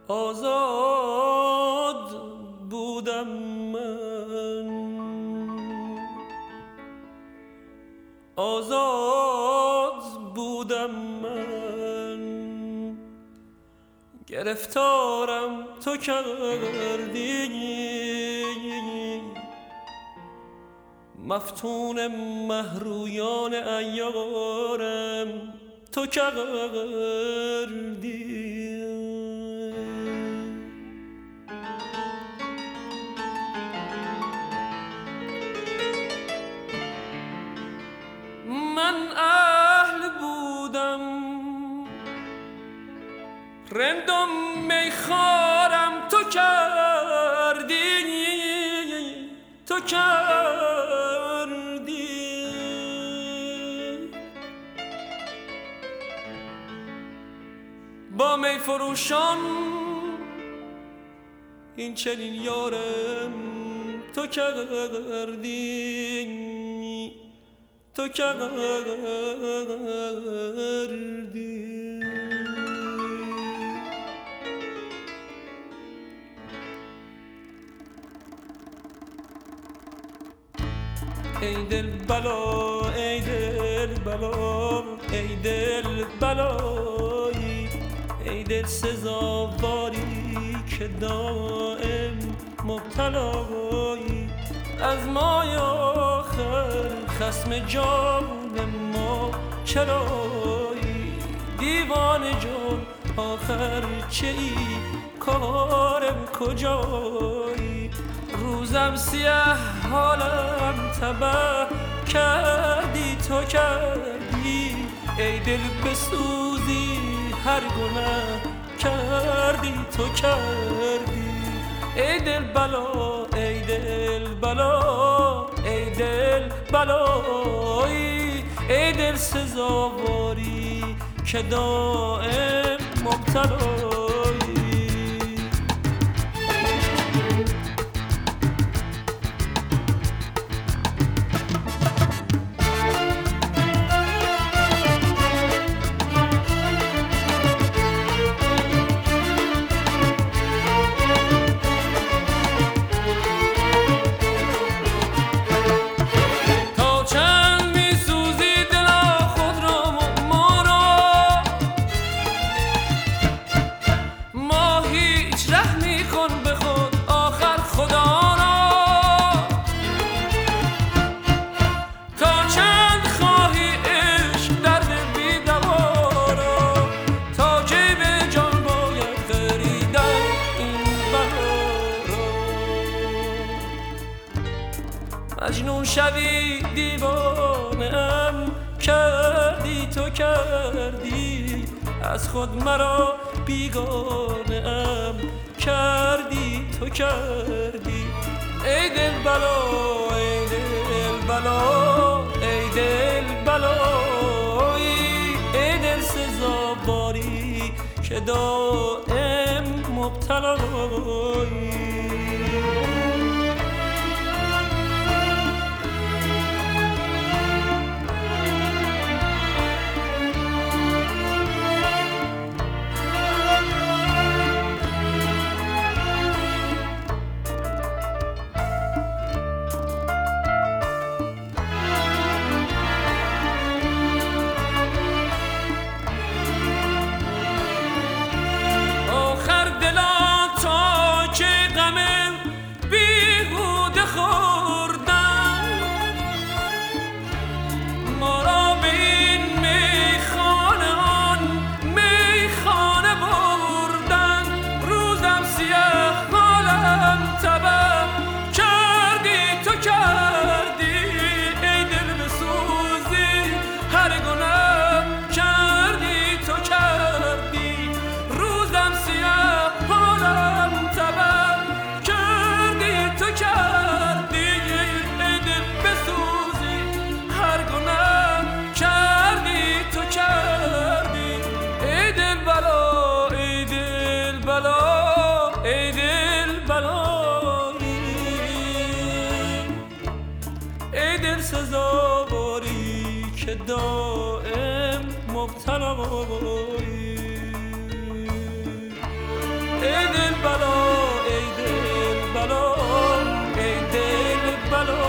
آزاد بودم من، آزاد بودم من، گرفتارم تو کردی، مفتون مهرویان عیارم تو کردی. من اهل بودم رندم میخارم تو کردی، تو کردی. با می فروشان این چنین یارم تو کردی، تو کردی. ای دل بلا، ای دل بلا، ای دل بلایی، ای دل سزاواری که دائم مبتلایی. از مای آخر خصم جان ما چرایی؟ دیوان جان آخر چه ای؟ کارم کجایی؟ روزم سیاه حالم تباه کردی تو کردی. ای دل بسوزی هر گناه کردی تو کردی. ای دل بلا، ای دل بلا، ای دل بلایی، ای دل سزاواری که دائم مبتلایی. مجنون شوی دیوانم کردی تو کردی. از خود مرا بیگانم کردی تو کردی. ای دل بلا، ای دل بلا، ای دل بلایی، ای دل سزاواری که دائم مبتلایی. سزاواری که دائم مبتلایی. بلا ای دل بلا ای دل بلا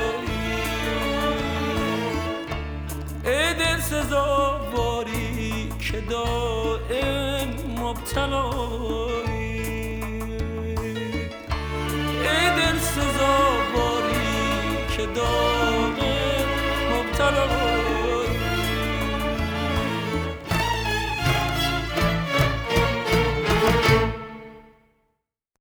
ای دل سزاواری که دائم مبتلایی ای دل سزاواری که دائم